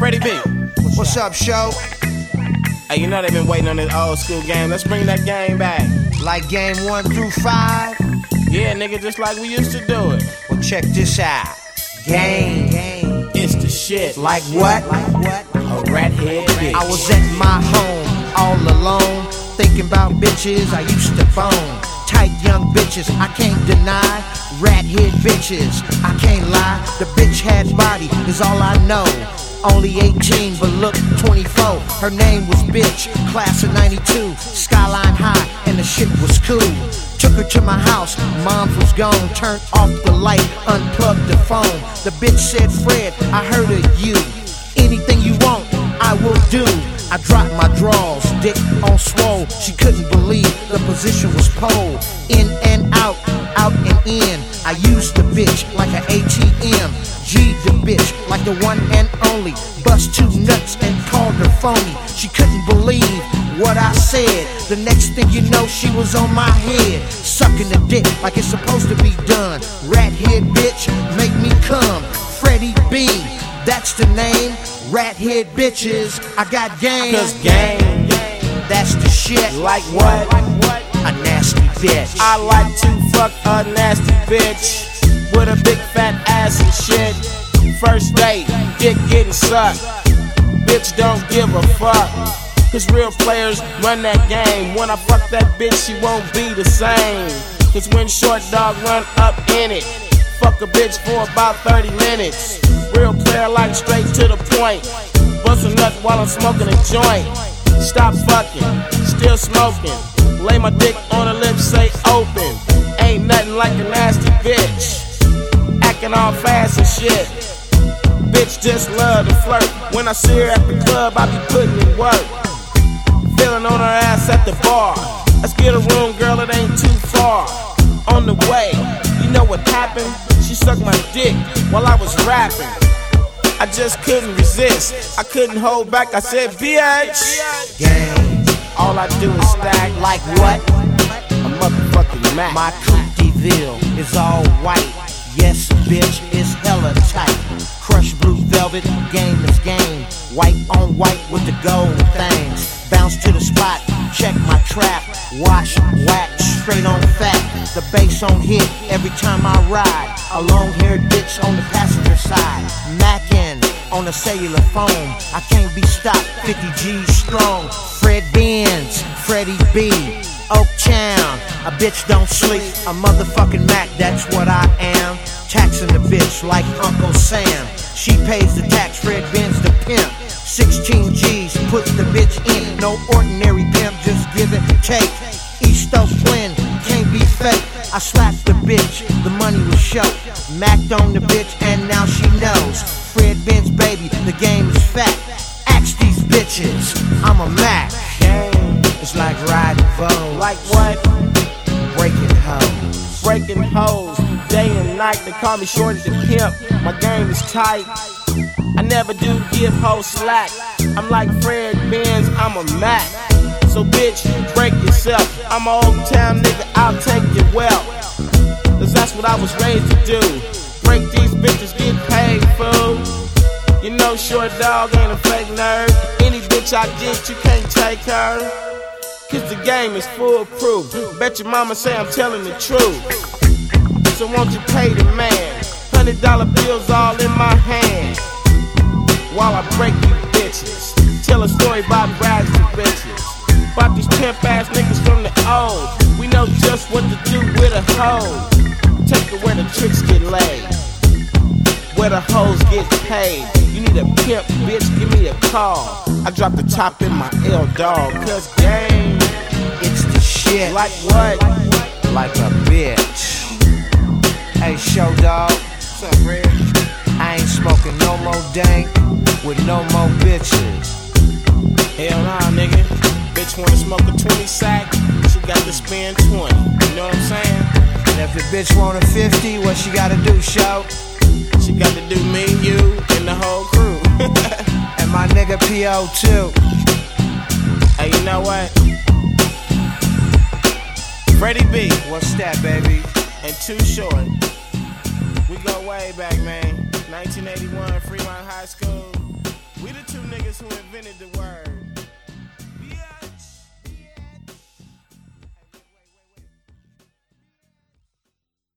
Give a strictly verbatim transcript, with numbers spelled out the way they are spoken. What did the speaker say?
Freddie B. What's up, show? Hey, you know they've been waiting on this old school game. Let's bring that game back. Like game one through five? Yeah, nigga, just like we used to do it. Well, check this out. Game. Game. It's the shit. Like what? Like what? A rat-head bitch. I was at my home, all alone, thinking about bitches I used to bone. Tight young bitches, I can't deny. Rat-head bitches, I can't lie. The bitch had body, is all I know. Only eighteen, but look twenty-four. Her name was Bitch, class of ninety-two. Skyline high, and the shit was cool. Took her to my house, mom was gone. Turned off the light, unplugged the phone. The bitch said, Fred, I heard of you. Anything you want, I will do. I dropped my drawers, dick on swole. She couldn't believe the position was pole. In and out, out and in. I used the bitch like an A T M. G the bitch like the one and only. Bust two nuts and called her phony. She couldn't believe what I said. The next thing you know, she was on my head, sucking the dick like it's supposed to be done. Rat-head bitch, make me come. Freddie B, that's the name. Rat-head bitches, I got game. Cause game, that's the shit. Like what? A nasty bitch. I like to fuck a nasty bitch with a big fat ass and shit. First date, dick getting sucked. Bitch don't give a fuck. Cause real players run that game. When I fuck that bitch, she won't be the same. Cause when short dog run up in it, fuck a bitch for about thirty minutes. Real player like straight to the point. Bust a nut while I'm smoking a joint. Stop fucking, still smoking. Lay my dick on her lips, say open. Ain't nothing like a nasty bitch. Acting all fast and shit. Bitch just love to flirt. When I see her at the club, I be putting in work. Feeling on her ass at the bar. Let's get a room, girl, it ain't too far. On the way, you know what happened? She sucked my dick while I was rapping. I just couldn't resist. I couldn't hold back. I said, bitch. Game. All I do is stack. Like what? A motherfucking Mac. My Coupe de Ville is all white. Yes, bitch, it's hella tight. Crushed blue velvet, game is game. White on white with the gold things. Bounce to the spot, check my trap. Wash, wax, straight on fat. The bass on hit every time I ride. A long-haired bitch on the passenger side. Mackin' on a cellular phone. I can't be stopped, fifty G's strong. Fred Benz, Freddie B, Oaktown. A bitch don't sleep, a motherfucking Mac, that's what I am. Taxing the bitch like Uncle Sam. She pays the tax, Fred Benz the pimp. sixteen G's, puts the bitch in. No ordinary pimp, just give it, take. East Oak Flynn, can't be fake. I slapped the bitch, the money was show. Macked on the bitch, and now she knows. Fred Benz, baby, the game is fat. Ask these bitches, I'm a Mac. It's like riding Vogue. Like what? Breaking hoes. Breaking hoes, day and night. They call me Shorty the Pimp. My game is tight. I never do give hoes slack. I'm like Fred Benz, I'm a Mac. So bitch, break yourself. I'm an old town nigga, I'll take your wealth. Cause that's what I was raised to do. Break these bitches, get paid, fool. You know short dog ain't a fake nerd. Any bitch I get, you can't take her. Cause the game is foolproof. Bet your mama say I'm telling the truth. So won't you pay the man? Hundred dollar bills all in my hand. While I break you bitches. Tell a story about rags to bitches. About these pimp ass niggas from the old. We know just what to do with a hoe. Take her where the tricks get laid, where the hoes get paid. You need a pimp, bitch, give me a call. I drop the top in my L dog. Cause game, it's the shit. Like what? Like a bitch. Hey, show dog. What's up, Red? I ain't smoking no more dank with no more bitches. Hell nah, nigga. Bitch wanna smoke a twenty sack, she got to spend twenty. You know what I'm saying? And if the bitch want a fifty, what she gotta do, show? She got to do me, you, and the whole crew. And my nigga P O too. Hey, you know what? Freddie B. What's that, baby? And Too Short. We go way back, man. nineteen eighty-one, Fremont High School. We the is who invented the word.